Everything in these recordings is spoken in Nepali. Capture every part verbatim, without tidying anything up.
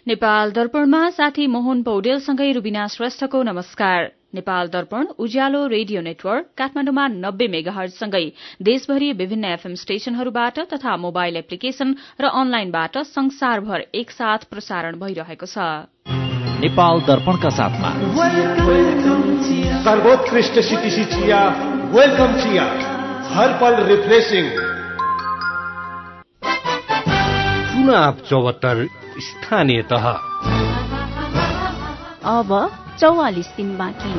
नेपाल दर्पणमा साथी मोहन पौडेलसँगै रुबिना श्रेष्ठको नमस्कार। नेपाल दर्पण उज्यालो रेडियो नेटवर्क काठमाडौँमा नब्बे मेगाहर्जसँगै देशभरि विभिन्न एफएम स्टेशनहरूबाट तथा मोबाइल एप्लिकेशन र अनलाइनबाट संसारभर एकसाथ प्रसारण भइरहेको छ। नेपाल दर्पणका साथमा सर्वोत्कृष्ट सिटिसी चिया, वेलकम चिया, हर पल रिफ्रेशिंग। चुनाव चौहत्तर स्थानीय तह अब चौवालिस दिन बाँकी।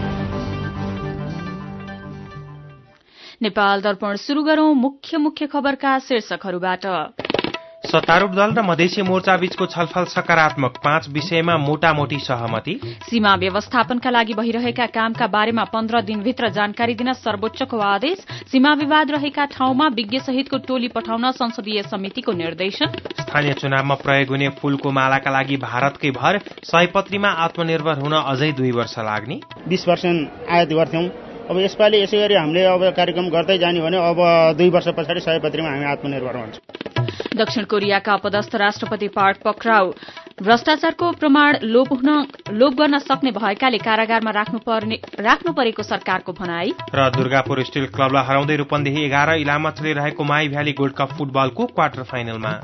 नेपाल दर्पण शुरू गरौं मुख्य मुख्य खबरका शीर्षकहरूबाट। सत्तारूढ़ दल र मधेसी मोर्चा बीचको छलफल सकारात्मक, पाँच विषयमा मोटामोटी सहमति। सीमा व्यवस्थापनका लागि भइरहेका कामका बारेमा पन्ध्र दिनभित्र जानकारी दिन सर्वोच्चको आदेश। सीमा विवाद रहेका ठाउँमा विज्ञ सहितको टोली पठाउन संसदीय समितिको निर्देशन। स्थानीय चुनावमा प्रयोग हुने फूलको मालाका लागि भारतकै भर, सयपत्रीमा आत्मनिर्भर हुन अझै दुई वर्ष लाग्ने। बीस पर्सेन्ट आयात गर्थ्यौं, अब यसपालि यसै गरी हामीले अब कार्यक्रम गर्दै जाने भने अब दुई वर्ष पछाडि सयपत्रीमा हामी आत्मनिर्भर हुन्छौं। दक्षिण कोरियाका अपदस्थ राष्ट्रपति पार्क पक्राउ। भ्रष्टाचारको प्रमाण लोप हुन लोप गर्न सक्ने भएकाले कारागारमा राख्नु राख्नु परेको सरकारको भनाई। र दुर्गापुर स्टिल क्लबलाई हराउँदै रूपन्देही एघार इलाममा चलिरहेको माई भ्याली गोल्ड कप फुटबलको क्वार्टर फाइनलमा।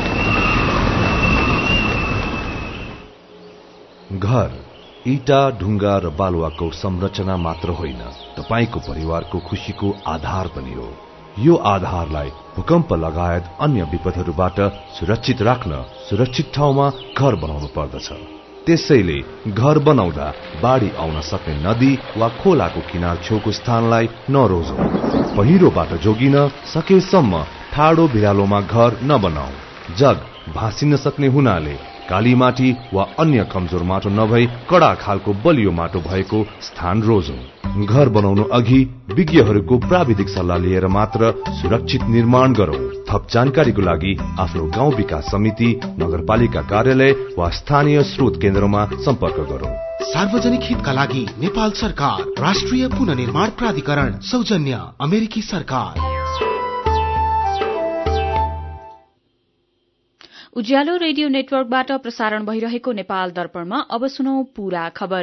घर ईटा, ढुङ्गा र बालुवाको संरचना मात्र होइन, तपाईको परिवारको खुशीको आधार पनि हो। यो आधारलाई भूकम्प लगायत अन्य विपदहरूबाट सुरक्षित राख्न सुरक्षित ठाउँमा घर बनाउनु पर्दछ। त्यसैले घर बनाउँदा बाढ़ी आउन सक्ने नदी वा खोलाको किनार छेउको स्थानलाई नरोजौं। पहिरोबाट जोगिन सकेसम्म ठाडो भिरालोमा घर नबनाऊ। जग भाँसिन सक्ने हुनाले काली माटी वा अन्य कमजोर माटो नभई कडा खालको बलियो माटो भएको स्थान रोजौं। घर बनाउनु अघि विज्ञहरूको प्राविधिक सल्लाह लिएर मात्र सुरक्षित निर्माण गरौं। थप जानकारीको लागि आफ्नो गाउँ विकास समिति, नगरपालिका कार्यालय वा स्थानीय स्रोत केन्द्रमा सम्पर्क गरौं। सार्वजनिक हितका लागि नेपाल सरकार, राष्ट्रिय पुनर्निर्माण प्राधिकरण, सौजन्य अमेरिकी सरकार। उज्यालो रेडियो नेटवर्कबाट प्रसारण भइरहेको नेपाल दर्पणमा अब सुनौ पूरा खबर।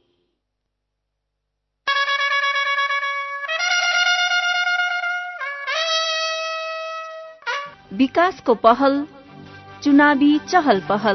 विकासको पहल, चुनावी चहल पहल।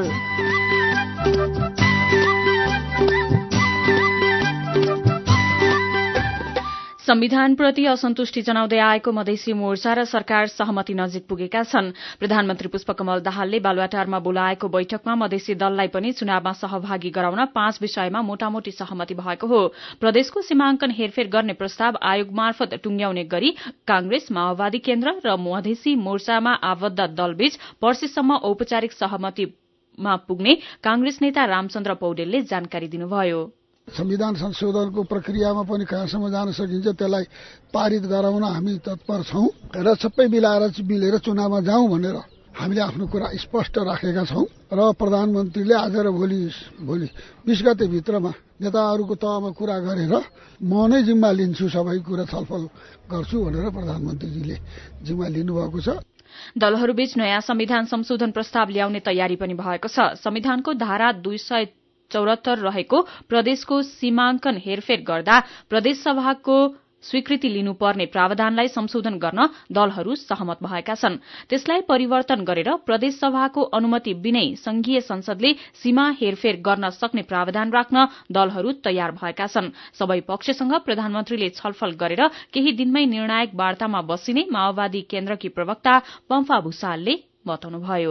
संविधानप्रति असन्तुष्टि जनाउँदै आएको मधेसी मोर्चा र सरकार सहमति नजिक पुगेका छन्। प्रधानमन्त्री पुष्पकमल दाहालले बालुवाटारमा बोलाएको बैठकमा मधेसी दललाई पनि चुनावमा सहभागी गराउन पाँच विषयमा मोटामोटी सहमति भएको हो। प्रदेशको सीमाङ्कन हेरफेर गर्ने प्रस्ताव आयोग मार्फत टुंग्याउने गरी कांग्रेस, माओवादी केन्द्र र मधेसी मोर्चामा आबद्ध दलबीच पर्सीसम्म औपचारिक सहमतिमा पुग्ने कांग्रेस नेता रामचन्द्र पौडेलले जानकारी दिनुभयो। संविधान संशोधनको प्रक्रियामा पनि कहाँसम्म जान सकिन्छ त्यसलाई पारित गराउन हामी तत्पर छौं र सबै मिलाएर मिलेर चुनावमा जाउँ भनेर हामीले आफ्नो कुरा स्पष्ट राखेका छौं र प्रधानमन्त्रीले आज र भोलि भोलि बीस गते भित्रमा नेताहरूको तहमा कुरा गरेर म नै जिम्मा लिन्छु, सबै कुरा छलफल गर्छु भनेर प्रधानमन्त्रीजीले जिम्मा लिनुभएको छ। दलहरूबीच नयाँ संविधान संशोधन प्रस्ताव ल्याउने तयारी पनि भएको छ। संविधानको धारा दुई सय चौरात्तर रहेको प्रदेशको सीमाङ्कन हेरफेर गर्दा प्रदेश सभाको स्वीकृति लिनुपर्ने प्रावधानलाई संशोधन गर्न दलहरू सहमत भएका छन्। त्यसलाई परिवर्तन गरेर प्रदेश सभाको अनुमति बिनै संघीय संसदले सीमा हेरफेर गर्न सक्ने प्रावधान राख्न दलहरू तयार भएका छन्। सबै पक्षसँग प्रधानमन्त्रीले छलफल गरेर केही दिनमै निर्णायक वार्तामा बसिने माओवादी केन्द्रकी प्रवक्ता पम्फा भूषालले बताउनुभयो।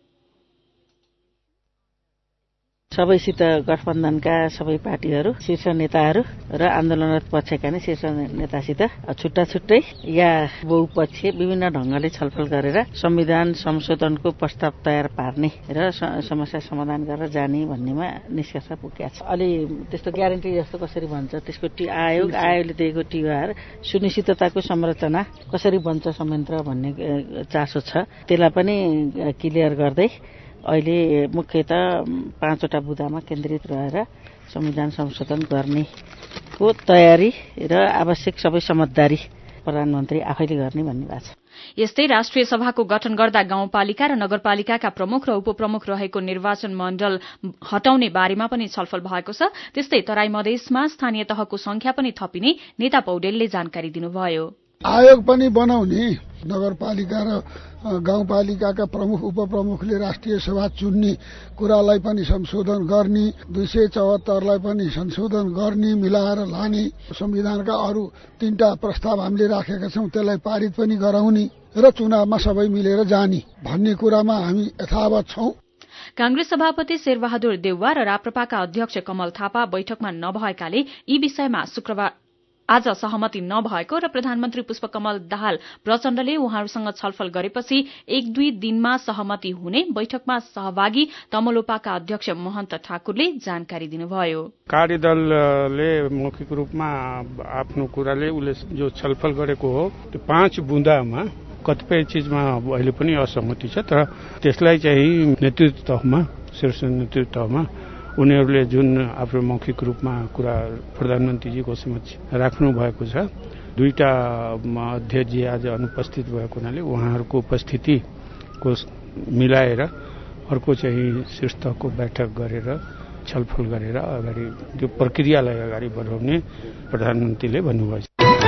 सबैसित गठबन्धनका सबै पार्टीहरू, शीर्ष नेताहरू र आन्दोलनरत पक्षका नै शीर्ष नेतासित छुट्टा छुट्टै या बहुपक्षीय विभिन्न ढंगले छलफल गरेर संविधान संशोधनको प्रस्ताव तयार पार्ने र समस्या समाधान गरेर जाने भन्नेमा निष्कर्ष पुगेका छ। अलि त्यस्तो ग्यारेन्टी जस्तो कसरी भन्छ, त्यसको टी आयोग आयोगले दिएको टिआर सुनिश्चितताको संरचना कसरी बन्छ संयन्त्र भन्ने चासो छ। त्यसलाई पनि क्लियर गर्दै अहिले मुख्यतः पाँचवटा बुदामा केन्द्रित रहेर संविधान संशोधन गर्नेको तयारी र आवश्यक सबै समझदारी प्रधानमन्त्री आफैले गर्ने भन्ने भएको छ। यस्तै राष्ट्रिय सभाको गठन गर्दा गाउँपालिका र नगरपालिकाका प्रमुख र उपप्रमुख रहेको निर्वाचन मण्डल हटाउने बारेमा पनि छलफल भएको छ। त्यस्तै तराई मधेसमा स्थानीय तहको संख्या पनि थपिने नेता पौडेलले जानकारी दिनुभयो। आयोग पनि बनाउने, नगरपालिका र गाउँपालिकाका प्रमुख उपप्रमुखले राष्ट्रिय सभा चुन्ने कुरालाई पनि संशोधन गर्ने, दुई सय चौहत्तरलाई पनि संशोधन गर्ने, मिलाएर लाने, संविधानका अरू तीनटा प्रस्ताव हामीले राखेका छौं त्यसलाई पारित पनि गराउने र चुनावमा सबै मिलेर जाने भन्ने कुरामा हामी यथावत छौं। कांग्रेस सभापति शेरबहादुर देउवा र राप्रपाका अध्यक्ष कमल थापा बैठकमा नभएकाले यी विषयमा शुक्रबार आज सहमति नभएको र प्रधानमन्त्री पुष्पकमल दाहाल प्रचण्डले उहाँहरूसँग छलफल गरेपछि एक दुई दिनमा सहमति हुने बैठकमा सहभागी तमलोपाका अध्यक्ष महन्त ठाकुरले जानकारी दिनुभयो। कार्यदलले मौखिक रूपमा आफ्नो कुराले उसले जो छलफल गरेको हो त्यो पाँच बुँदामा कतिपय चिजमा अहिले पनि असहमति छ, तर त्यसलाई चाहिँ नेतृत्व तहमा, शीर्ष नेतृत्व तहमा उनीहरूले जुन आफ्नो मौखिक रूपमा कुरा प्रधानमन्त्रीजीको समक्ष राख्नु भएको छ, दुईटा अध्यक्षजी आज अनुपस्थित भएको हुनाले उहाँहरूको उपस्थितिको मिलाएर अर्को चाहिँ शीर्ष तहको बैठक गरेर छलफल गरेर अगाडि त्यो प्रक्रियालाई अगाडि बढाउने प्रधानमन्त्रीले भन्नुभयो।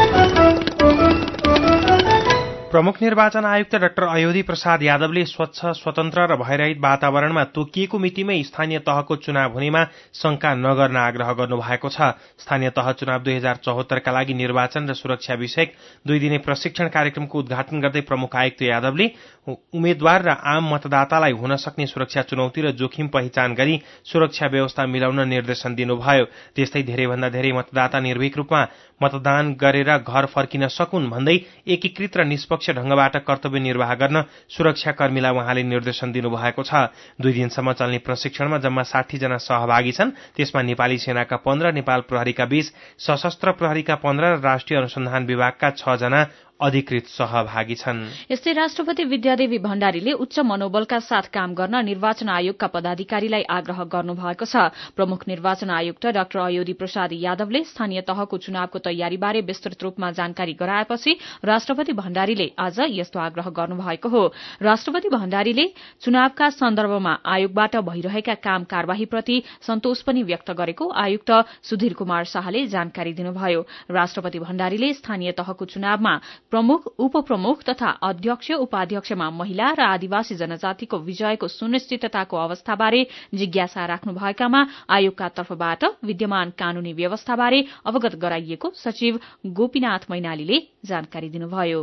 प्रमुख निर्वाचन आयुक्त डाक्टर अयोधी प्रसाद यादवले स्वच्छ, स्वतन्त्र र भयरहित वातावरणमा तोकिएको मितिमै स्थानीय तहको चुनाव हुनेमा शंका नगर्न आग्रह गर्नुभएको छ। स्थानीय तह चुनाव दुई हजार चौहत्तरका लागि निर्वाचन र सुरक्षा विषयक दुई दिने प्रशिक्षण कार्यक्रमको उद्घाटन गर्दै प्रमुख आयुक्त यादवले उम्मेद्वार र आम मतदातालाई हुन सक्ने सुरक्षा चुनौती र जोखिम पहिचान गरी सुरक्षा व्यवस्था मिलाउन निर्देशन दिनुभयो। त्यस्तै धेरैभन्दा धेरै मतदाता निर्भीक रूपमा मतदान गरेर घर फर्किन सकुन् भन्दै एकीकृत र निष्पक्ष ढंगबाट कर्तव्य निर्वाह गर्न सुरक्षाकर्मीलाई उहाँले निर्देशन दिनुभएको छ। दुई दिनसम्म चल्ने प्रशिक्षणमा जम्मा साठी जना सहभागी छन्। त्यसमा नेपाली सेनाका पन्ध्र, नेपाल प्रहरीका बीस, सशस्त्र प्रहरीका पन्ध्र र राष्ट्रिय अनुसन्धान विभागका छ जना अधिकृत सहभागी छन्। यस्तै राष्ट्रपति विद्यादेवी भण्डारीले उच्च मनोबलका साथ काम गर्न निर्वाचन आयोगका पदाधिकारीलाई आग्रह गर्नुभएको छ। प्रमुख निर्वाचन आयुक्त डाक्टर अयोधी प्रसाद यादवले स्थानीय तहको चुनावको तयारीबारे विस्तृत रूपमा जानकारी गराएपछि राष्ट्रपति भण्डारीले आज यस्तो आग्रह गर्नुभएको हो। राष्ट्रपति भण्डारीले चुनावका सन्दर्भमा आयोगबाट भइरहेका काम कार्यवाहीप्रति सन्तोष पनि व्यक्त गरेको आयुक्त सुधीर कुमार शाहले जानकारी दिनुभयो। राष्ट्रपति भण्डारीले स्थानीय तहको चुनावमा प्रमुख, उपप्रमुख तथा अध्यक्ष, उपाध्यक्षमा महिला र आदिवासी जनजातिको विजयको सुनिश्चितताको अवस्थाबारे जिज्ञासा राख्नुभएकामा आयोगका तर्फबाट विद्यमान कानूनी व्यवस्थाबारे अवगत गराइएको सचिव गोपीनाथ मैनालीले जानकारी दिनुभयो।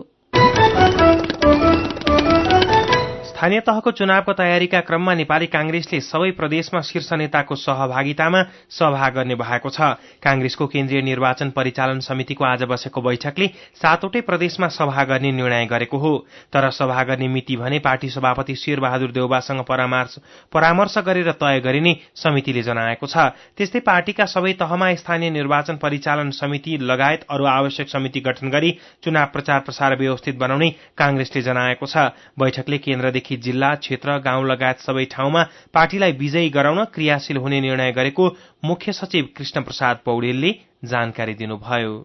स्थानीय तहको चुनावको तयारीका क्रममा नेपाली कांग्रेसले सबै प्रदेशमा शीर्ष नेताको सहभागितामा सभा गर्ने भएको छ। कांग्रेसको केन्द्रीय निर्वाचन परिचालन समितिको आज बसेको बैठकले सातवटै प्रदेशमा सभा गर्ने निर्णय गरेको हो। तर सभा गर्ने मिति भने पार्टी सभापति शेरबहादुर देउवासँग परामर्श परामर्श गरेर तय गरिने समितिले जनाएको छ। त्यस्तै पार्टीका सबै तहमा स्थानीय निर्वाचन परिचालन समिति लगायत अरू आवश्यक समिति गठन गरी चुनाव प्रचार प्रसार व्यवस्थित बनाउने कांग्रेसले जनाएको छ। बैठकले केन्द्रदेखि जिल्ला, क्षेत्र, गाउँ लगायत सबै ठाउँमा पार्टीलाई विजयी गराउन क्रियाशील हुने निर्णय गरेको मुख्य सचिव कृष्ण प्रसाद पौडेलले जानकारी दिनुभयो।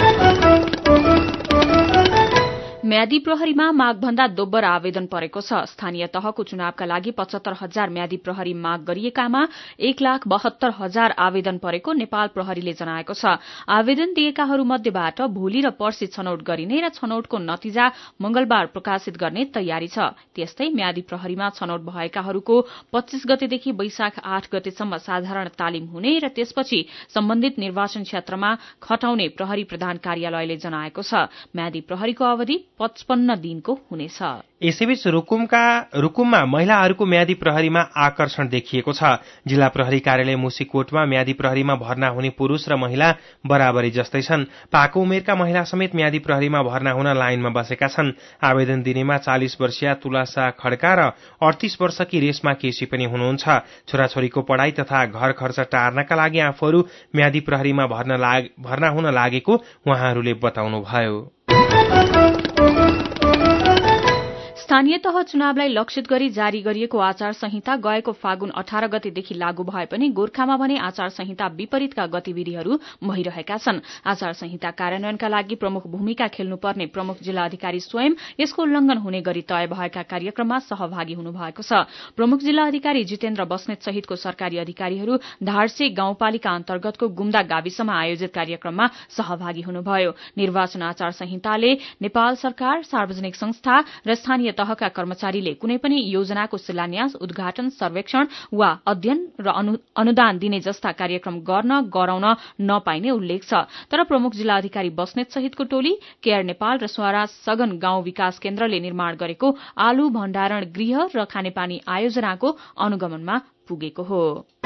म्यादी प्रहरीमा मागभन्दा दोब्बर आवेदन परेको छ। स्थानीय तहको चुनावका लागि पचहत्तर हजार म्यादी प्रहरी माग गरिएकामा एक लाख बहत्तर हजार आवेदन परेको नेपाल प्रहरीले जनाएको छ। आवेदन दिएकाहरू मध्येबाट भोलि र पर्सि छनौट गरिने र छनौटको नतिजा मंगलबार प्रकाशित गर्ने तयारी छ। त्यस्तै म्यादी प्रहरीमा छनौट भएकाहरूको पच्चीस गतेदेखि वैशाख आठ गतेसम्म साधारण तालिम हुने र त्यसपछि सम्बन्धित निर्वाचन क्षेत्रमा खटाउने प्रहरी प्रधान कार्यालयले जनाएको छ। म्यादी प्रहरीको अवधि पचपन्न दिनको हुनेछ। यसैबीच रुकुमका रुकुममा महिलाहरूको म्यादी प्रहरीमा आकर्षण देखिएको छ। जिल्ला प्रहरी कार्यालय मुसिकोटमा म्यादी प्रहरीमा भर्ना हुने पुरूष र महिला बराबरी जस्तै छन्। पाको उमेरका महिला समेत म्यादी प्रहरीमा भर्ना हुन लाइनमा बसेका छन्। आवेदन दिनेमा चालिस वर्षीय तुलासा खड्का र अडतीस वर्षकी रेशमा केसी पनि हुनुहुन्छ। छोराछोरीको पढ़ाई तथा घर खर्च टार्नका लागि आफूहरू म्यादी प्रहरीमा भर्ना हुन लागेको उहाँहरूले बताउनुभयो। स्थानीय तह चुनावलाई लक्षित गरी जारी गरिएको आचार संहिता गएको फागुन अठार गतेदेखि लागू भए पनि गोर्खामा भने आचार संहिता विपरीतका गतिविधिहरू भइरहेका छन्। आचार संहिता कार्यान्वयनका लागि प्रमुख भूमिका खेल्नुपर्ने प्रमुख जिल्ला अधिकारी स्वयं यसको उल्लंघन हुने गरी तय भएका कार्यक्रममा सहभागी हुनुभएको छ। प्रमुख जिल्ला अधिकारी जितेन्द्र बस्नेत सहितको सरकारी अधिकारीहरू धारसे गाउँपालिका अन्तर्गतको गुम्दा गाविसमा आयोजित कार्यक्रममा सहभागी हुनुभयो। निर्वाचन आचार संहिताले नेपाल सरकार, सार्वजनिक संस्था र स्थानीय तहका कर्मचारीले कुनै पनि योजनाको शिलान्यास, उद्घाटन, सर्वेक्षण वा अध्ययन र अनुदान दिने जस्ता कार्यक्रम गर्न गराउन नपाइने उल्लेख छ। तर प्रमुख जिल्ला अधिकारी बस्नेत सहितको टोली केयर नेपाल र स्वराज सगन गाउँ विकास केन्द्रले निर्माण गरेको आलु भण्डारण गृह र खानेपानी आयोजनाको अनुगमनमा पुगेको हो।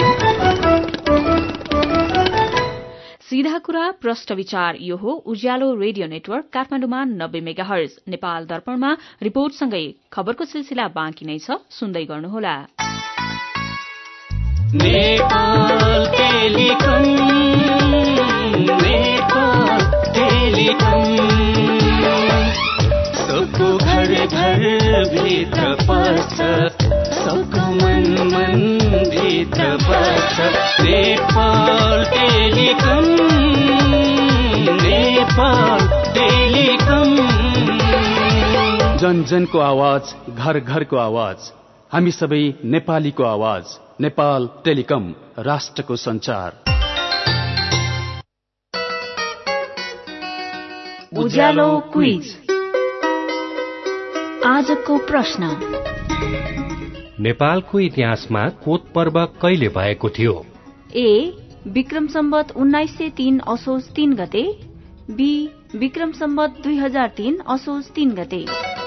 सीधा कुरा प्रश्न विचार यो हो उज्यालो रेडियो नेटवर्क काठमाडौँमा नब्बे मेगाहर्ज, नेपाल दर्पणमा रिपोर्टसँगै खबरको सिलसिला बाँकी नै छ, सुन्दै गर्नुहोला। नेपाल टेलिकम, नेपाल टेलिकम, सबको घर घर भित्र पर्छ, सबको मन मन भित्र पर्छ, नेपाल टेलिकम, नेपाल टेलिकम। जन जनको आवाज, घर घरको आवाज, हामी सबै नेपालीको आवाज, नेपाल टेलिकम, राष्ट्रको संचार। उज्यालो क्विज। आजको प्रश्न, नेपालको इतिहासमा कोत पर्व कहिले भएको थियो? ए विक्रम सम्वत उन्नाइस सय तीन असोज तीन गते, बी विक्रम सम्वत दुई हजार तीन असोज तीन गते।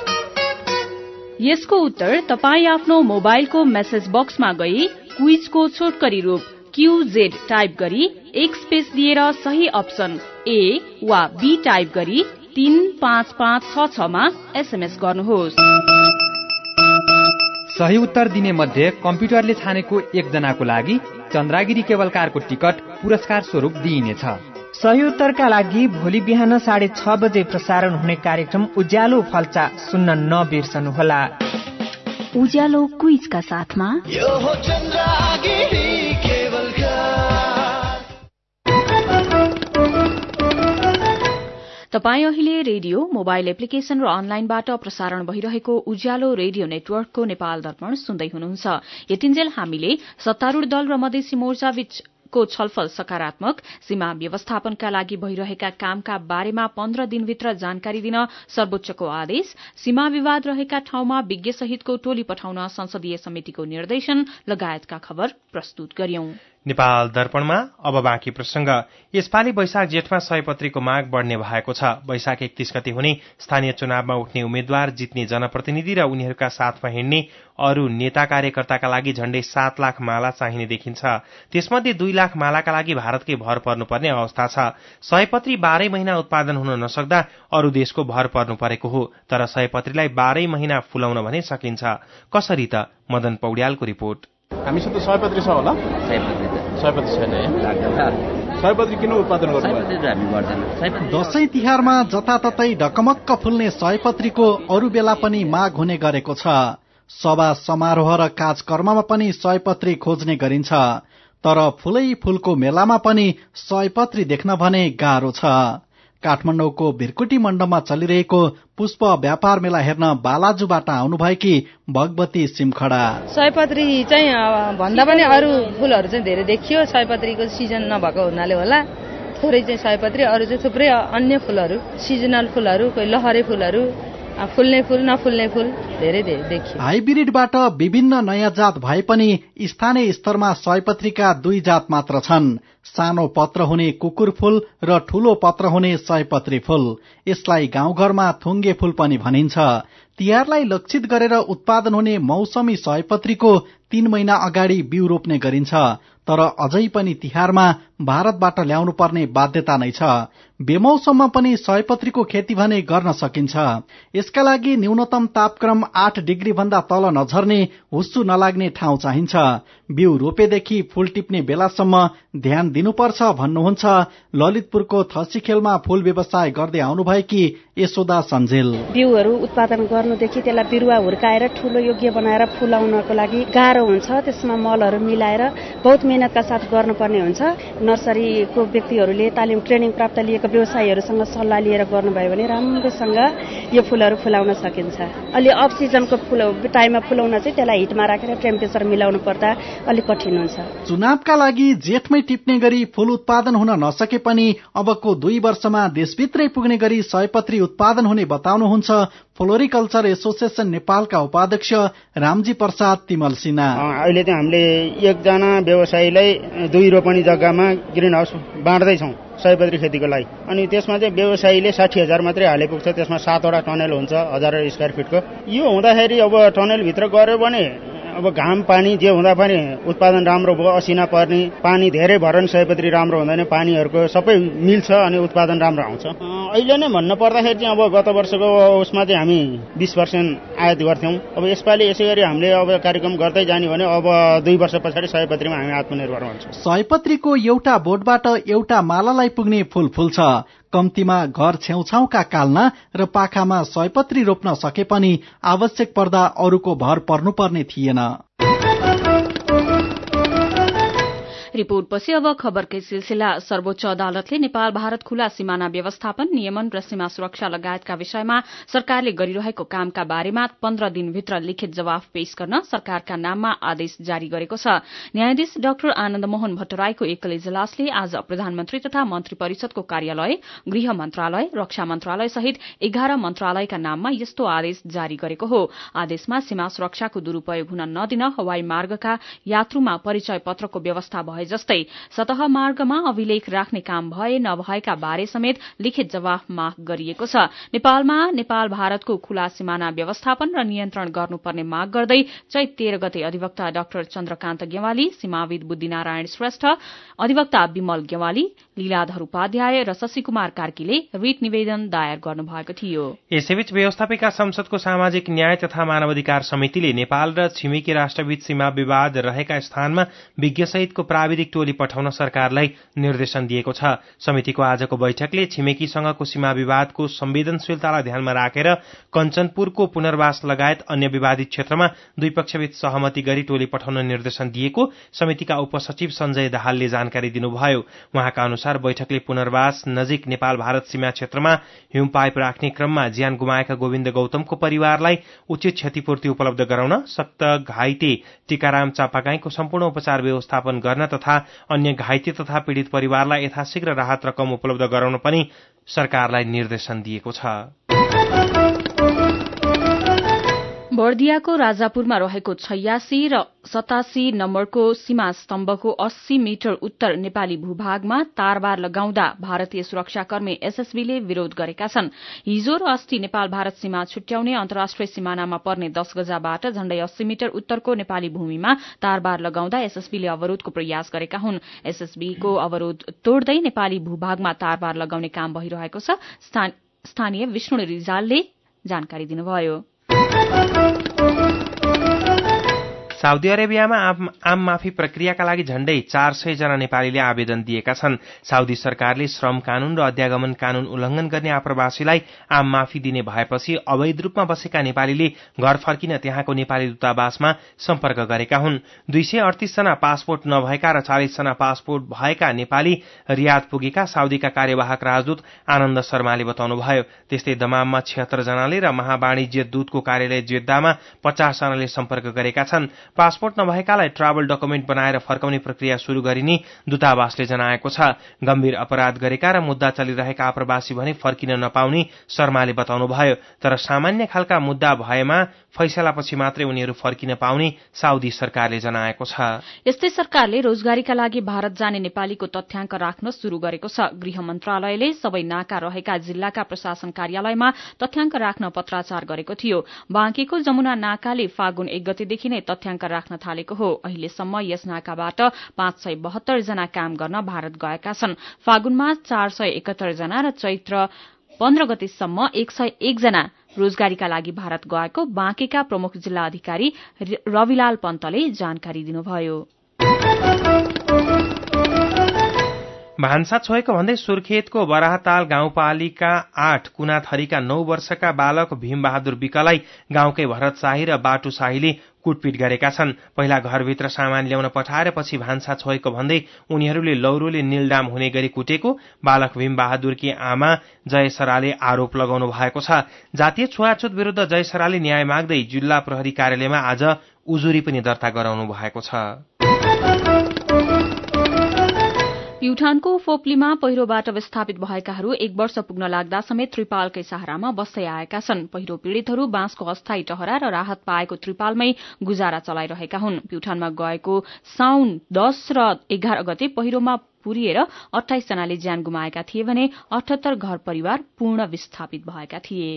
यसको उत्तर तपाई आफ्नो मोबाइलको मेसेज बक्समा गई क्विजको छोटकरी रूप क्यूजेड टाइप गरी एक स्पेस दिएर सही अप्सन ए वा बी टाइप गरी तीन पाँच पाँच छ छमा एसएमएस गर्नुहोस्। सही उत्तर दिने मध्ये कम्प्युटरले छानेको एकजनाको लागि चन्द्रागिरी केबल कारको टिकट पुरस्कार स्वरूप दिइनेछ। सही उत्तरका लागि भोलि बिहान साढे छ बजे प्रसारण हुने कार्यक्रम उज्यालो फल्चा सुन्न नबिर्सनुहोला। उज्यालो क्विजका साथमा यो हो चन्द्रागिरी केबल कार। तपाई अहिले रेडियो, मोबाइल एप्लिकेशन र अनलाइनबाट प्रसारण भइरहेको उज्यालो रेडियो नेटवर्कको नेपाल दर्पण सुन्दै हुनुहुन्छ। यतिन्जेल हामीले सत्तारूढ़ दल र मधेसी मोर्चा बीच को छलफल सकारात्मक, सीमा व्यवस्थापनका लागि भइरहेका कामका बारेमा पन्ध्र दिनभित्र जानकारी दिन सर्वोच्चको आदेश, सीमा विवाद रहेका ठाउँमा विज्ञ सहितको टोली पठाउन संसदीय समितिको निर्देशन लगायतका खबर प्रस्तुत गर्यौं। नेपाल दर्पणमा अब बाँकी प्रसंग। यसपालि वैशाख जेठमा सयपत्रीको माग बढ़ने भएको छ। वैशाख एकतीस गते हुने स्थानीय चुनावमा उठ्ने उम्मेद्वार, जित्ने जनप्रतिनिधि र उनीहरूका साथमा हिँड्ने अरू नेता कार्यकर्ताका लागि झण्डै सात लाख माला चाहिने देखिन्छ। त्यसमध्ये दुई लाख मालाका लागि भारतकै भर पर्नुपर्ने अवस्था छ। सयपत्री बाह्रै महिना उत्पादन हुन नसक्दा अरू देशको भर पर्नु परेको हो। तर सयपत्रीलाई बाह्रै महिना फुलाउन भने सकिन्छ। कसरी त? मदन पौड्यालको रिपोर्ट। हामीसँग त सयपत्री छ होला? सयपत्री सयपत्री छैन। सयपत्री किन उत्पादन गर्नु? दशैं तिहारमा जताततै ढकमक्क फुल्ने सयपत्रीको अरू बेला पनि माग हुने गरेको छ। सभा समारोह र कार्यक्रममा पनि सयपत्री खोज्ने गरिन्छ। तर फुलै फुलको मेलामा पनि सयपत्री देख्न भने गाह्रो छ। काठमाडौँको भिरकुटी मण्डपमा चलिरहेको पुष्प व्यापार मेला हेर्न बालाजुबाट आउनुभएकी भगवती सिमखडा। सयपत्री चाहिँ भन्दा पनि अरू फुलहरू चाहिँ धेरै देखियो। सयपत्रीको सिजन नभएको हुनाले होला थोरै चाहिँ सयपत्री, अरू चाहिँ थुप्रै अन्य फुलहरू, सिजनल फुलहरू, कोही लहरे फुलहरू, फुल्ने फुल नफुल्ने फुल धेरै धेरै देखियो। हाइब्रिडबाट विभिन्न नयाँ जात भए पनि स्थानीय स्तरमा सयपत्रीका दुई जात मात्र छन्। सानो पत्र हुने कुकुर फूल र ठूलो पत्र हुने सयपत्री फूल। यसलाई गाउँघरमा थुङ्गे फूल पनि भनिन्छ। तिहारलाई लक्षित गरेर उत्पादन हुने मौसमी सयपत्रीको तीन महिना अगाडि बिउ रोप्ने गरिन्छ। तर अझै पनि तिहारमा भारतबाट ल्याउनु पर्ने बाध्यता नै छ। बेमौसममा पनि सयपत्रीको खेती भने गर्न सकिन्छ। यसका लागि न्यूनतम तापक्रम आठ डिग्री भन्दा तल नझर्ने, हुस्सु नलाग्ने ठाउँ चाहिन्छ। बिउ रोपेदेखि फूल टिप्ने बेलासम्म ध्यान दिनुपर्छ भन्नुहुन्छ ललितपुरको थसीखेलमा फूल व्यवसाय गर्दै आउनुभएकी यशोदा सञ्जेल। बिउहरू उत्पादन गर्नुदेखि त्यसलाई बिरुवा हुर्काएर ठूलो योग्य बनाएर फुलाउनको लागि गाह्रो हुन्छ। त्यसमा मलहरू मिलाएर बहुत मेहनतका साथ गर्नुपर्ने हुन्छ। नर्सरीको व्यक्तिहरूले तालिम ट्रेनिङ प्राप्त लिएको व्यवसायीहरूसँग सल्लाह लिएर गर्नुभयो भने राम्रोसँग यो फूलहरू फुलाउन सकिन्छ। अलि अफ सिजनको फुल टाइममा फुलाउन चाहिँ त्यसलाई हिटमा राखेर टेम्परेचर मिलाउनु पर्दा अलिक कठिन हुन्छ। चुनावका लागि जेठमै टिप्ने गरी फूल उत्पादन हुन नसके पनि अबको दुई वर्षमा देशभित्रै पुग्ने गरी सयपत्री उत्पादन हुने बताउनुहुन्छ फ्लोरिकल्चर एसोसिएसन नेपालका उपाध्यक्ष रामजी प्रसाद तिमल सिन्हा। अहिले चाहिँ हामीले एकजना व्यवसायीलाई दुई रोपनी जग्गामा ग्रिन हाउस बाँड्दैछौँ सयपत्री खेतीको लागि। अनि त्यसमा चाहिँ व्यवसायीले साठी हजार मात्रै हाले पुग्छ। त्यसमा सातवटा टनेल हुन्छ हजार स्क्वायर फिटको। यो हुँदाखेरि अब टनेलभित्र गऱ्यो भने अब घाम पानी जे हुँदा पनि उत्पादन राम्रो भयो। असिना पर्ने, पानी धेरै भरन सयपत्री राम्रो हुँदैन, पानीहरूको सबै मिल्छ अनि उत्पादन राम्रो आउँछ। अहिले नै भन्नु पर्दाखेरि चाहिँ अब गत वर्षको उसमा चाहिँ हामी बीस पर्सेन्ट आयात गर्थ्यौँ। अब यसपालि यसै गरी हामीले अब कार्यक्रम गर्दै जाने भने अब दुई वर्ष पछाडि सयपत्रीमा हामी आत्मनिर्भर हुन्छौँ। सयपत्रीको एउटा बोटबाट एउटा मालालाई पुग्ने फूल फुल्छ। कम्तीमा घर छेउछाउका काल्ना र पाखामा सयपत्री रोप्न सके पनि आवश्यक पर्दा अरूको भर पर्नुपर्ने थिएन। रिपोर्टपछि अब खबरकै सिलसिला। सर्वोच्च अदालतले नेपाल भारत खुला सीमाना व्यवस्थापन, नियमन र सीमा सुरक्षा लगायतका विषयमा सरकारले गरिरहेको कामका बारेमा पन्ध्र दिनभित्र लिखित जवाफ पेश गर्न सरकारका नाममा आदेश जारी गरेको छ। न्यायाधीश डाक्टर आनन्द मोहन भट्टराईको एकल इजलासले आज प्रधानमन्त्री तथा मन्त्री परिषदको कार्यालय, गृह मन्त्रालय, रक्षा मन्त्रालय सहित एघार मन्त्रालयका नाममा यस्तो आदेश जारी गरेको हो। आदेशमा सीमा सुरक्षाको दुरूपयोग हुन नदिन हवाई मार्गका यात्रुमा परिचय पत्रको व्यवस्था भए जस्तै सतह मार्गमा अभिलेख राख्ने काम भए नभएका बारे समेत लिखित जवाफ माग गरिएको छ। नेपालमा नेपाल भारतको खुला सीमाना व्यवस्थापन र नियन्त्रण गर्नुपर्ने माग गर्दै चैत तेह्र गते अधिवक्ता डाक्टर चन्द्रकान्त गेवाली, सीमाविद बुद्धिनारायण श्रेष्ठ, अधिवक्ता विमल गेवाली, लीलाधर उपाध्याय र शशिकुमार कार्कीले रिट निवेदन दायर गर्नुभएको थियो। यसैबीच व्यवस्थापिका संसदको सामाजिक न्याय तथा मानवाधिकार समितिले नेपाल र छिमेकी राष्ट्रबीच सीमा विवाद रहेका स्थानमा विज्ञसहितको प्राविधिक टोली पठाउन सरकारलाई निर्देशन दिएको छ। समितिको आजको बैठकले छिमेकीसँगको सीमा विवादको संवेदनशीलतालाई ध्यानमा राखेर कञ्चनपुरको पुनर्वास लगायत अन्य विवादित क्षेत्रमा दुई पक्षबीच सहमति गरी टोली पठाउन निर्देशन दिएको समितिका उपसचिव सञ्जय दाहालले जानकारी दिनुभयो। उहाँका अनुसार बैठकले पुनर्वास नजिक नेपाल भारत सीमा क्षेत्रमा हिउँ पाइप राख्ने क्रममा ज्यान गुमाएका गोविन्द गौतमको परिवारलाई उचित क्षतिपूर्ति उपलब्ध गराउन, सक्त घाइते टीकाराम चापागाईको सम्पूर्ण उपचार व्यवस्थापन गर्न तथा अन्य घाइते तथा पीड़ित परिवारलाई यथाशीघ्र राहत रकम उपलब्ध गराउन पनि सरकारलाई निर्देशन दिएको छ। बर्दियाको राजापुरमा रहेको छयासी र सतासी नम्बरको सीमा स्तम्भको अस्सी मिटर उत्तर नेपाली भूभागमा तारबार लगाउँदा भारतीय सुरक्षाकर्मी एसएसबीले विरोध गरेका छन्। हिजो र अस्ति नेपाल भारत सीमा छुट्याउने अन्तर्राष्ट्रिय सीमानामा पर्ने दस गजाबाट झण्डै अस्सी मिटर उत्तरको नेपाली भूमिमा तारबार लगाउँदा एसएसबीले अवरोधको प्रयास गरेका हुन्। एसएसबीको अवरोध तोड्दै नेपाली भूभागमा तारबार लगाउने काम भइरहेको छ। स्थानीय विष्णु रिजालले जानकारी दिनुभयो। साउदी अरेबियामा आम माफी प्रक्रियाका लागि झण्डै चार सय जना नेपालीले आवेदन दिएका छन्। साउदी सरकारले श्रम कानून र अध्यागमन कानून उल्लंघन गर्ने आप्रवासीलाई आम माफी दिने भएपछि अवैध रूपमा बसेका नेपालीले घर फर्किन त्यहाँको नेपाली दूतावासमा सम्पर्क गरेका हुन्। दुई सय अडतीस जना पासपोर्ट नभएका र चालिस जना पासपोर्ट भएका नेपाली रियाद पुगेका साउदीका कार्यवाहक राजदूत आनन्द शर्माले बताउनुभयो। त्यस्तै दमाममा छिहत्तर जनाले र महावाणिज्य दूतको कार्यालय जेद्दामा पचास जनाले सम्पर्क गरेका छन्। पासपोर्ट नभएकालाई ट्राभल डकुमेन्ट बनाएर फर्काउने प्रक्रिया शुरू गरिने दूतावासले जनाएको छ। गम्भीर अपराध गरेका र मुद्दा चलिरहेका आप्रवासी भने फर्किन नपाउने शर्माले बताउनुभयो। तर सामान्य खालका मुद्दा भएमा फैसलापछि मात्रै उनीहरू फर्किन पाउने साउदी सरकारले जनाएको छ। यस्तै सरकारले रोजगारीका लागि भारत जाने नेपालीको तथ्याङ्क राख्न शुरू गरेको छ। गृह मन्त्रालयले सबै नाका रहेका जिल्लाका प्रशासन कार्यालयमा तथ्याङ्क राख्न पत्राचार गरेको थियो। बाँकेको जमुना नाकाले फागुन एक गतेदेखि नै तथ्याङ्क नामाङ्कन राख्न थालेको हो। अहिलेसम्म यस नाकाबाट पाँच सय बहत्तर जना काम गर्न भारत गएका छन्। फागुनमा चार सय एकहत्तर जना र चैत्र पन्ध्र गतेसम्म एक सय एक जना रोजगारीका लागि भारत गएको बाँकेका प्रमुख जिल्ला अधिकारी रविलाल पन्तले जानकारी दिनुभयो। भान्सा छोएको भन्दै सुर्खेतको बराहताल गाउँपालिका आठ कुनाथरीका नौ वर्षका बालक भीमबहादुर विकलाई गाउँकै भरत शाही र बाटु शाहीले कुटपिट गरेका छन्। पहिला घरभित्र सामान ल्याउन पठाएर पछि भान्सा छोएको भन्दै उनीहरूले लौरोले निलडाम हुने गरी कुटेको बालक भीमबहादुरकी आमा जयसराले आरोप लगाउनु भएको छ। जातीय छुवाछुत विरूद्ध जयसराले न्याय माग्दै जिल्ला प्रहरी कार्यालयमा आज उजुरी पनि दर्ता गराउनु भएको छ। प्युठानको फोप्लीमा पहिरोबाट विस्थापित भएकाहरू एक वर्ष पुग्न लाग्दा समेत त्रिपालकै सहारामा बस्दै आएका छन्। पहिरो पीड़ितहरू बाँसको अस्थायी टहरा र राहत पाएको त्रिपालमै गुजारा चलाइरहेका हुन्। प्युठानमा गएको साउन दस र एघार गते पहिरोमा पुरिएर अठाइस जनाले ज्यान गुमाएका थिए भने अठहत्तर घर परिवार पूर्ण विस्थापित भएका थिए।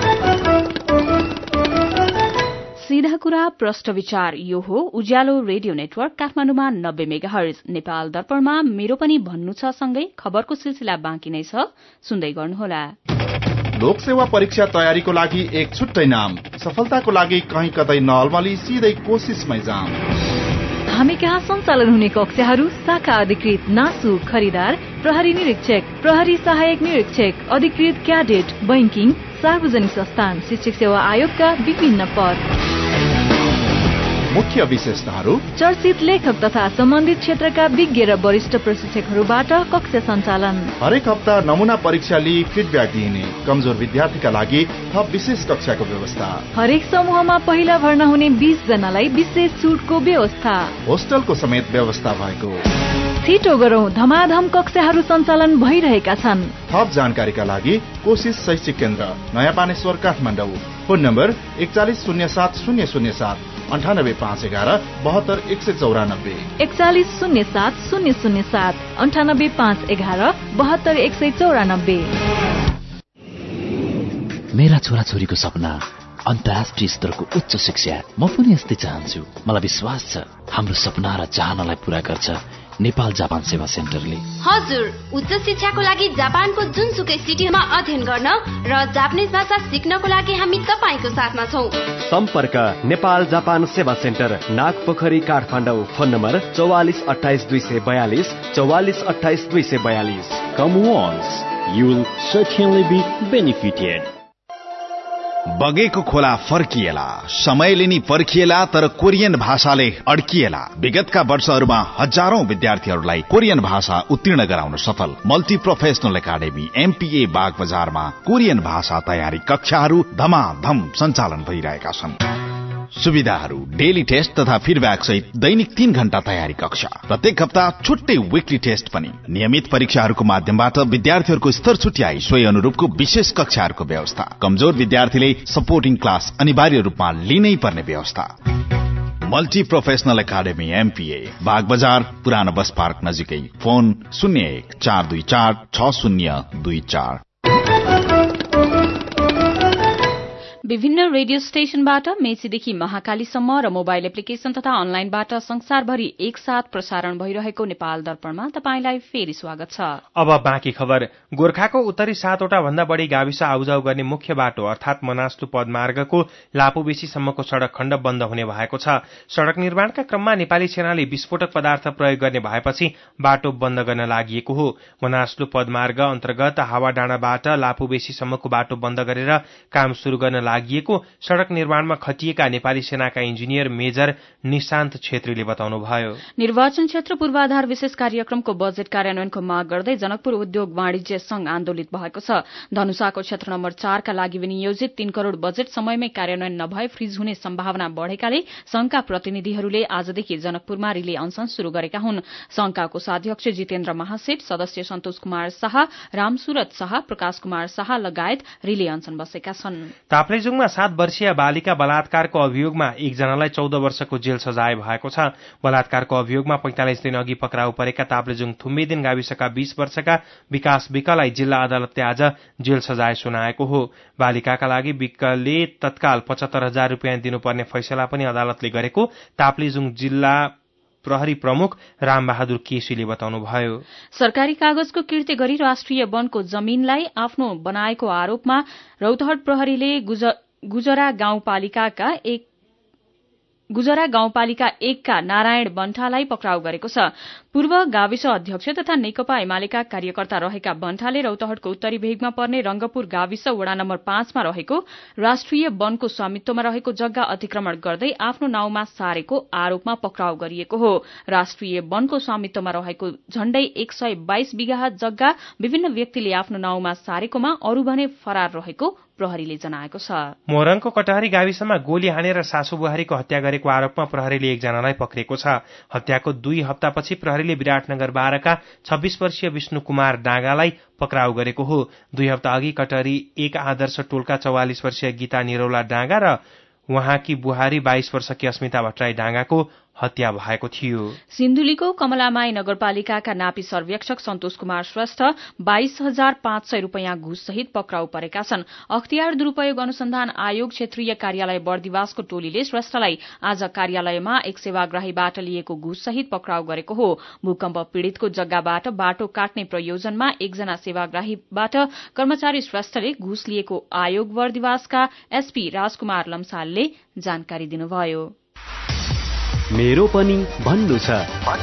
सीधा कुरा प्रश्न विचार यो हो उज्यालो रेडियो नेटवर्क काठमाडौँमा नब्बे मेगाहर्ज, नेपाल दर्पणमा मेरो पनि भन्नु छ सँगै खबरको सिलसिला बाँकी नै छ, सुन्दै गर्नुहोला। लोकसेवा परीक्षा तयारीको लागि एक छुट्टै नाम, सफलताको लागि कहीँ कतै नअल्मली सिधै कोसिसमै जाम। हामी कहाँ सञ्चालन हुने कक्षाहरू शाखा अधिकृत, नासु, खरिदार, प्रहरी निरीक्षक, प्रहरी सहायक निरीक्षक, अधिकृत क्याडेट, बैंकिङ, सार्वजनिक संस्थान, शिक्षक सेवा आयोगका विभिन्न पद। मुख्य विशेषताहरू चर्चित लेखक तथा सम्बन्धित क्षेत्रका विज्ञ र वरिष्ठ प्रशिक्षकहरूबाट कक्षा सञ्चालन। हरेक हप्ता नमुना परीक्षा लिई फिडब्याक दिइने, कमजोर विद्यार्थीका लागि थप विशेष कक्षाको व्यवस्था। हरेक समूहमा पहिला भर्ना हुने बीस जनालाई विशेष छुटको व्यवस्था। होस्टलको समेत व्यवस्था भएको। छिटो गरौं, धमाधम कक्षाहरू सञ्चालन भइरहेका छन्। थप जानकारीका लागि कोशिश शैक्षिक केन्द्र, नयाँ पानेश्वर, काठमाडौँ। फोन नम्बर एकचालिस शून्य सात शून्य शून्य सात अन्ठानब्बे पाँच एघार बहत्तर एक सय चौरानब्बे एकचालिस शून्य सात शून्य शून्य सात अन्ठानब्बे पाँच एघार बहत्तर एक सय चौरानब्बे। मेरा छोराछोरीको सपना अन्तर्राष्ट्रिय स्तरको उच्च शिक्षा, म पनि यस्तै चाहन्छु। मलाई विश्वास छ हाम्रो सपना र चाहनालाई पूरा गर्छ नेपाल जापान सेवा सेन्टरले। हजुर, उच्च शिक्षाको लागि जापानको जुनसुकै सिटीमा अध्ययन गर्न र जापानिज भाषा सिक्नको लागि हामी तपाईको साथमा छौं। सम्पर्क Nepal Japan Sewa Centre, Nagpokhari, Kathmandu. Phone number चौवालिस अठाइस दुई सय बयालिस चौवालिस अठाइस दुई सय बयालिस। Come once, you will certainly be benefited. बगेको खोला फर्किएला, समयले नि पर्खिएला, तर कोरियन भाषाले अड्किएला। विगतका वर्षहरूमा हजारौं विद्यार्थीहरूलाई कोरियन भाषा उत्तीर्ण गराउन सफल multi professional academy MPA Bag बजारमा कोरियन भाषा तयारी कक्षाहरू धमाधम सञ्चालन भइरहेका छन्। सुविधाहरू डेली टेस्ट तथा फिडब्याक सहित दैनिक तीन घण्टा तयारी कक्षा, प्रत्येक हप्ता छुट्टै विकली टेस्ट पनि। नियमित परीक्षाहरूको माध्यमबाट विद्यार्थीहरूको स्तर छुट्याई सोही अनुरूपको विशेष कक्षाहरूको व्यवस्था। कमजोर विद्यार्थीले सपोर्टिङ क्लास अनिवार्य रूपमा लिनै पर्ने व्यवस्था। Multi professional academy MPA Bag Bazar, पुरानो बस पार्क नजिकै। फोन शून्य एक चार दुई चार छ शून्य दुई चार। विभिन्न रेडियो स्टेशनबाट मेचीदेखि महाकालीसम्म र मोबाइल एप्लिकेशन तथा अनलाइनबाट संसारभरि एकसाथ प्रसारण भइरहेको नेपाल दर्पणमा तपाईंलाई फेरि स्वागत छ। अब बाँकी खबर। गोर्खाको उत्तरी सातवटा भन्दा बढ़ी गाविस आउजाउ गर्ने मुख्य बाटो अर्थात मनास्लु पदमार्गको लापुबेसीसम्मको सड़क खण्ड बन्द हुने भएको छ। सड़क निर्माणका क्रममा नेपाली सेनाले विस्फोटक पदार्थ प्रयोग गर्ने भएपछि बाटो बन्द गर्न लागि हो। मनास्लु पदमार्ग अन्तर्गत हावाडाँडाबाट लापुबेसीसम्मको बाटो बन्द गरेर काम शुरू गर्न लागि सड़क निर्माणमा खटिएका नेपाली सेनाका इन्जिनियर मेजर निशान्त छेत्रीले बताउनुभयो। निर्वाचन क्षेत्र पूर्वाधार विशेष कार्यक्रमको बजेट कार्यान्वयनको माग गर्दै जनकपुर उद्योग वाणिज्य संघ आन्दोलित भएको छ। धनुषाको क्षेत्र नम्बर चारका लागि विनियोजित तीन करोड़ बजेट समयमै कार्यान्वयन नभए फ्रिज हुने सम्भावना बढ़ेकाले संघका प्रतिनिधिहरूले आजदेखि जनकपुरमा रिले अनशन शुरू गरेका हुन्। संघका कोषाध्यक्ष जितेन्द्र महासेठ, सदस्य सन्तोष कुमार शाह, रामसूरत शाह, प्रकाश कुमार शाह लगायत रिले अनशन बसेका छन्। ताप्लेजुङमा सात वर्षीय बालिका बलात्कारको अभियोगमा एकजनालाई चौध वर्षको जेल सजाय भएको छ। बलात्कारको अभियोगमा पैंतालिस दिन अघि पक्राउ परेका ताप्लेजुङ थुम्बेदिन गाविसका बीस वर्षका विकास विकलाई जिल्ला अदालतले आज जेल सजाय सुनाएको हो। बालिकाका लागि विकले तत्काल पचहत्तर हजार रुपियाँ दिनुपर्ने फैसला पनि अदालतले गरेको ताप्लेजुङ जिल्ला प्रहरी प्रमुख रामबहादुर केसीले बताउनुभयो। सरकारी कागजको कृत्य गरी राष्ट्रिय वनको जमीनलाई आफ्नो बनाएको आरोपमा रौतहट प्रहरीले गुजरा गाउँपालिकाका एक गुजरा गाउँपालिका एकका नारायण बन्ठालाई पक्राउ गरेको छ। पूर्व गाविस अध्यक्ष तथा नेकपा एमालेका कार्यकर्ता रहेका बन्ठाले रौतहटको उत्तरी भेगमा पर्ने रंगपुर गाविस वडा नम्बर पाँचमा रहेको राष्ट्रिय वनको स्वामित्वमा रहेको जग्गा अतिक्रमण गर्दै आफ्नो नाउँमा सारेको आरोपमा पक्राउ गरिएको हो। राष्ट्रिय वनको स्वामित्वमा रहेको झण्डै एक सय बाइस बिघा जग्गा विभिन्न व्यक्तिले आफ्नो नाउँमा सारेकोमा अरू भने फरार रहेको प्रहरीले जनाएको छ। मोरङको कटहरी गाविसमा गोली हानेर सासू बुहारीको हत्या गरेको आरोपमा प्रहरीले एकजनालाई पक्रेको छ। हत्याको दुई हप्तापछि प्रहरीले विराटनगर बाह्रका छब्बीस वर्षीय विष्णु कुमार डाँगालाई पक्राउ गरेको हो। दुई हप्ता अघि कटहरी एक आदर्श टोलका चौवालिस वर्षीय गीता निरौला डाँगा र उहाँकी बुहारी बाइस वर्षकी अस्मिता भट्टराई डाँगाको हत्या भएको थियो। सिन्धुलीको कमलामाई नगरपालिकाका नापी सर्वेक्षक सन्तोष कुमार श्रेष्ठ बाइस हजार पाँच सय रूपियाँ घुस सहित पक्राउ परेका छन्। अख्तियार दुरूपयोग अनुसन्धान आयोग क्षेत्रीय कार्यालय बर्दिवासको टोलीले श्रेष्ठलाई आज कार्यालयमा एक सेवाग्राहीबाट लिएको घुस सहित पक्राउ गरेको हो। भूकम्प पीड़ितको जग्गाबाट बाटो काट्ने प्रयोजनमा एकजना सेवाग्राहीबाट कर्मचारी श्रेष्ठले घुस लिएको आयोग बर्दिवासका एसपी राजकुमार लम्सालले जानकारी दिनुभयो। मेरो पनि भन्नु छ।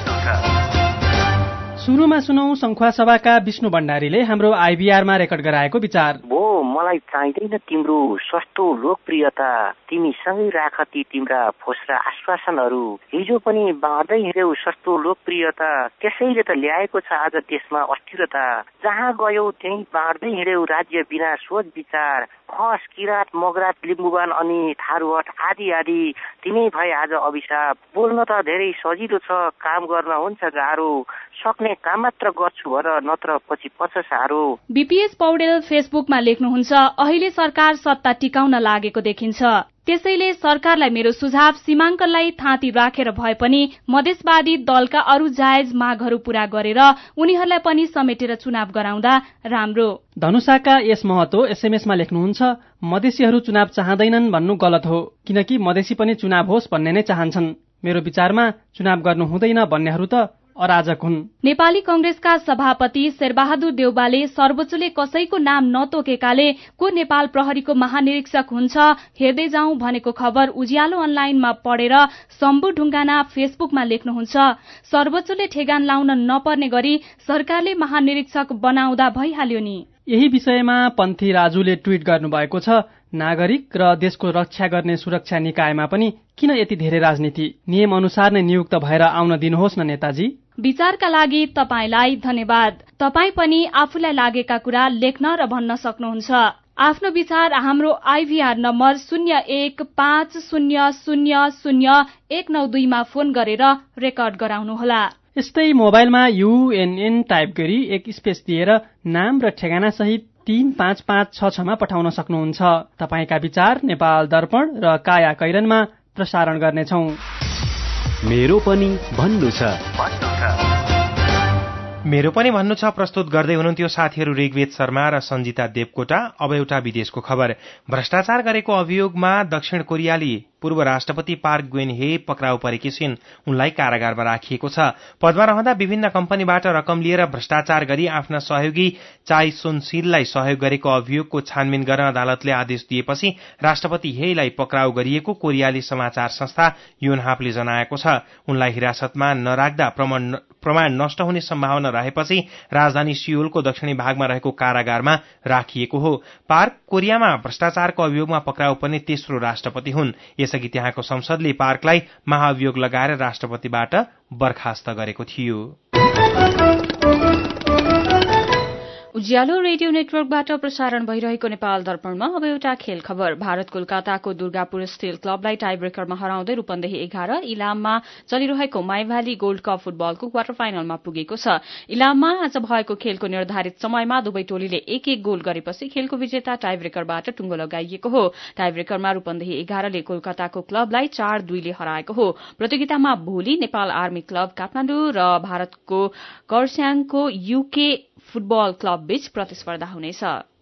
सुरुमा सुनौ संखुवासभाका विष्णु भण्डारीले हाम्रो आइबीआरमा रेकर्ड गराएको विचार। भो मलाई चाहिँदैन तिम्रो सस्तो लोकप्रियता, तिमीसँगै राख ती तिम्रा फोस्रा आश्वासनहरू। हिजो पनि बाँड्दै हिँड्यौ सस्तो लोकप्रियता, त्यसैले त ल्याएको छ आज देशमा अस्थिरता। जहाँ गयौ त्यही बाँड्दै हिँड्यौ राज्य बिना सोच विचार। खस किरात मगरात लिम्बुवान अनि थारूहट आदि आदि तिमी भए आज अभिशाप। बोल्न त धेरै सजिलो छ, काम गर्न हुन्छ गाह्रो। सक्ने काम मात्र गर्छु भर नत्र पछि पछि साह्रो। बीपीएस पौडेल फेसबुकमा लेख्नुहुन्छ, अहिले सरकार सत्ता टिकाउन लागेको देखिन्छ। त्यसैले सरकारलाई मेरो सुझाव सीमाङ्कनलाई थाँती राखेर भए पनि मधेसवादी दलका अरू जायज मागहरू पूरा गरेर उनीहरूलाई पनि समेटेर चुनाव गराउँदा राम्रो। धनुषाका यस महतो एसएमएसमा लेख्नुहुन्छ, मधेसीहरू चुनाव चाहँदैनन् भन्नु गलत हो, किनकि मधेसी पनि चुनाव होस् भन्ने नै चाहन्छन्। मेरो विचारमा चुनाव गर्नु हुँदैन भन्नेहरू त अराजक हुन्। नेपाली कंग्रेसका सभापति शेरबहादुर देउवाले सर्वोच्चले कसैको नाम नतोकेकाले को नेपाल प्रहरीको महानिरीक्षक हुन्छ हेर्दै जाउँ भनेको खबर उज्यालो अनलाइनमा पढेर शम्भु ढुङ्गाना फेसबुकमा लेख्नुहुन्छ, सर्वोच्चले ठेगान लाउन नपर्ने गरी सरकारले महानिरीक्षक बनाउँदा भइहाल्यो नि। यही विषयमा पन्थी राजुले ट्वीट गर्नुभएको छ, नागरिक र देशको रक्षा गर्ने सुरक्षा निकायमा पनि किन यति धेरै राजनीति? नियम अनुसार नै नियुक्त भएर आउन दिनुहोस् न नेताजी। विचारका लागि तपाईलाई धन्यवाद। तपाई पनि आफूलाई लागेका कुरा लेख्न र भन्न सक्नुहुन्छ। आफ्नो विचार हाम्रो आइभीआर नम्बर शून्य एक पाँच शून्य शून्य शून्य एक नौ दुईमा फोन गरेर रेकर्ड गराउनुहोला। यस्तै मोबाइलमा युएनएन टाइप गरी एक स्पेस दिएर नाम र ठेगाना सहित तीन पाँच पाँच छ छमा पठाउन सक्नुहुन्छ। तपाईका विचार नेपाल दर्पण र काया कैरनमा प्रसारण गर्नेछौं। मेरो पनि भन्नु छ। मेरो पनि भन्नु छ प्रस्तुत गर्दै हुनुहुन्थ्यो साथीहरू ऋग्वेद शर्मा र सञ्जिता देवकोटा। अब एउटा विदेशको खबर। भ्रष्टाचार गरेको अभियोगमा दक्षिण कोरियाली पूर्व राष्ट्रपति पार्क गेन हे पक्राउ परेकी छिन्। उनलाई कारागारमा राखिएको छ। पदमा रहँदा विभिन्न कम्पनीबाट रकम लिएर भ्रष्टाचार गरी आफ्ना सहयोगी चाइ सोन सिललाई सहयोग गरेको अभियोगको छानबिन गर्न अदालतले आदेश दिएपछि राष्ट्रपति हेलाई पक्राउ गरिएको कोरियाली समाचार संस्था योनहापले जनाएको छ। उनलाई हिरासतमा नराख्दा प्रमाण प्रमाण नष्ट हुने सम्भावना रहेपछि राजधानी सियोलको दक्षिणी भागमा रहेको कारागारमा राखिएको हो। पार्क कोरियामा भ्रष्टाचारको अभियोगमा पक्राउ पर्ने तेस्रो राष्ट्रपति हुन्। यसअघि त्यहाँको संसदले पार्कलाई महाअभियोग लगाएर राष्ट्रपतिबाट बर्खास्त गरेको थियो। उज्यालो रेडियो नेटवर्कबाट प्रसारण भइरहेको नेपाल दर्पणमा अब एउटा खेल खबर। भारत कोलकाताको दुर्गापुर स्टिल क्लबलाई टाई ब्रेकरमा हराउँदै रूपन्देही एघार इलाममा चलिरहेको माइभ्याली गोल्ड कप फुटबलको क्वार्टर फाइनलमा पुगेको छ। इलाममा आज भएको खेलको निर्धारित समयमा दुवै टोलीले एक एक गोल गरेपछि खेलको विजेता टाई ब्रेकरबाट टुङ्गो लगाइएको हो। टाई ब्रेकरमा रूपन्देही एघारले कोलकाताको क्लबलाई चार दुईले हराएको हो। प्रतियोगितामा भोलि नेपाल आर्मी क्लब काठमाडौँ र भारतको कर्स्याङको यूके फुटबल क्लब बीच प्रतिस्पर्धा हुनेछ।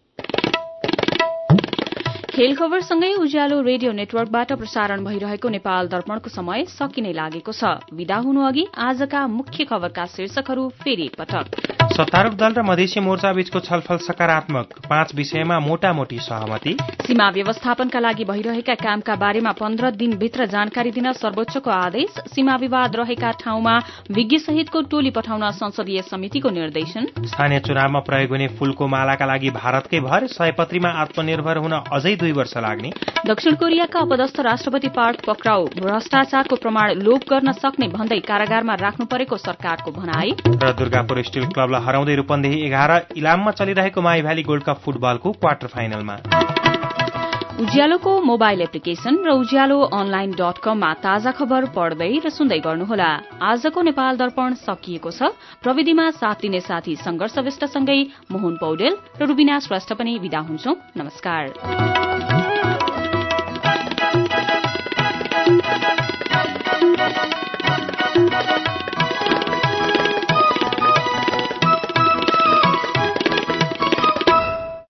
खेल खबरसँगै उज्यालो रेडियो नेटवर्कबाट प्रसारण भइरहेको नेपाल दर्पणको समय सकिनै लागेको छ। विदा हुनु अघि आजका मुख्य खबरका शीर्षकहरू फेरि पटक। सत्तारूढ दल र मधेसी मोर्चा बीचको छलफल सकारात्मक, पाँच विषयमा मोटामोटी सहमति। सीमा व्यवस्थापनका लागि भइरहेका कामका बारेमा पन्ध्र दिनभित्र जानकारी दिन सर्वोच्चको आदेश। सीमा विवाद रहेका ठाउँमा विज्ञ सहितको टोली पठाउन संसदीय समितिको निर्देशन। स्थानीय चुनावमा प्रयोग हुने फूलको मालाका लागि भारतकै भर, सयपत्रीमा आत्मनिर्भर हुन अझै दुई वर्ष लाग्ने। दक्षिण कोरियाका अपदस्थ राष्ट्रपति पार्क पक्राउ, भ्रष्टाचारको प्रमाण लोप गर्न सक्ने भन्दै कारागारमा राख्नु परेको सरकारको भनाई। र दुर्गापुर स्टिल क्लबलाई हराउँदै रूपन्देही एघार इलाममा चलिरहेको माई भ्याली गोल्ड कप फुटबलको क्वार्टर फाइनलमा। उज्यालोको मोबाइल एप्लिकेशन र उज्यालो अनलाइन डट कममा ताजा खबर पढ्दै र सुन्दै गर्नुहोला। आजको नेपाल दर्पण सकिएको छ। प्रविधिमा साथ दिने साथी संघर्ष विष्टसँगै मोहन पौडेल र रुबिना श्रेष्ठ पनि विदा हुन्छौं। नमस्कार।